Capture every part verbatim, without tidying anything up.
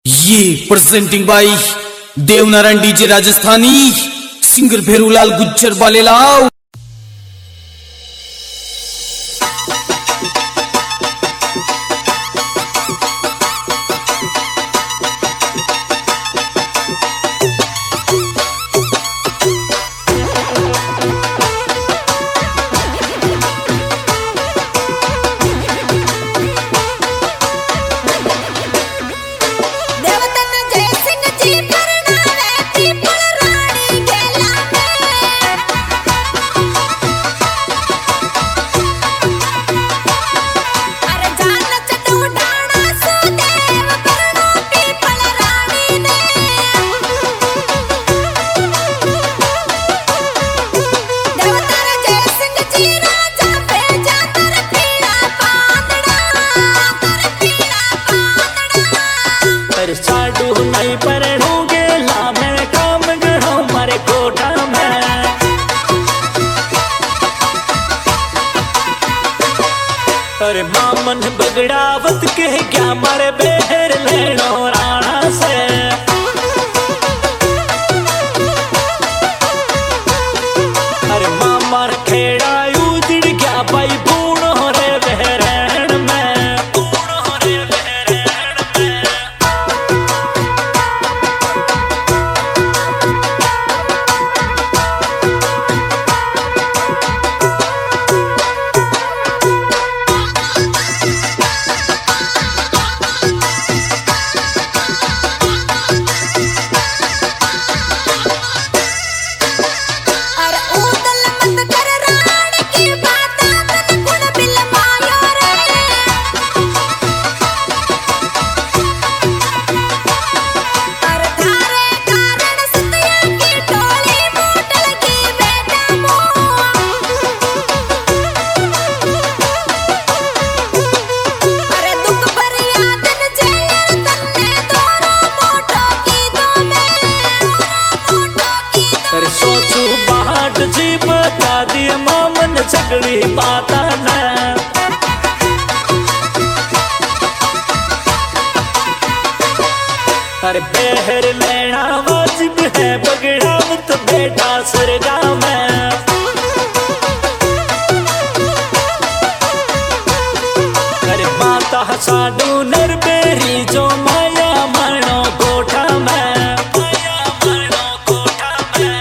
ये presenting by Devnarayan DJ Rajasthani, singer Bherulal Gujjar Balelal. अरे मामन बगड़ावत के क्या मारे बेहर लेनो राणा से। अरे मामर खेड़ा उजड़ गया भाई बूढ़ो रे बहरण में, बूढ़ो रे बहरण में। मामन झगड़ी पाता न अरे बेहर लेना वाजिब है बगड़ावत बेटा सरगा में। अरे माता साडू नर बेरी जो माया मनो कोठा में, माया मनो कोठा में।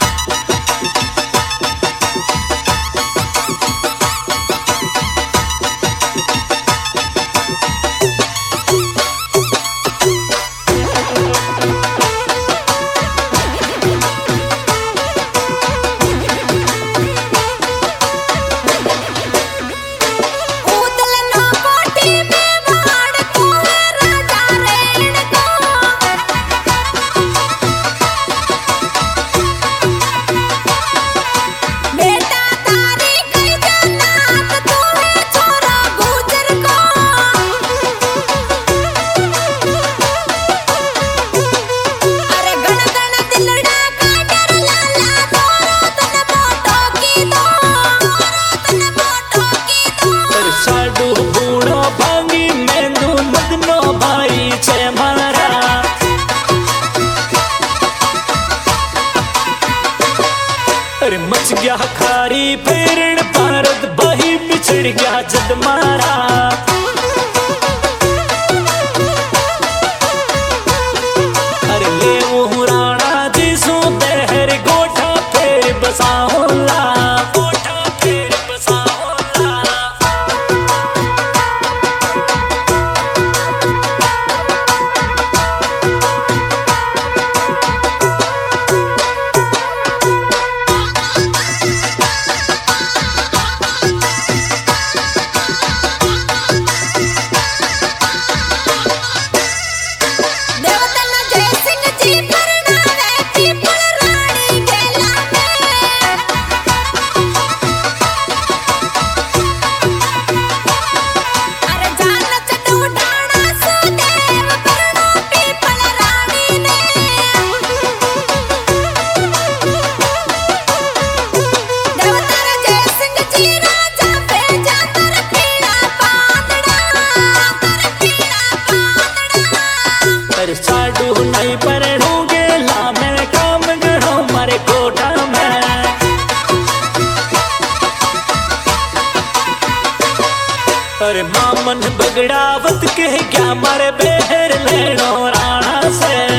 अरे मच गया खारी फेरण भारत बही बिछड़ गया जद मारा। अरे ले वो राणा जी सो बहर गोठा फेर बसाओला, गोठा फेर बसाओला। पर साडू नहीं पढ़ूंगे ला मैं काम गढ़ो मारे कोठा में। अरे मामन बगड़ावत के क्या मारे बेहर लेनो राणा से।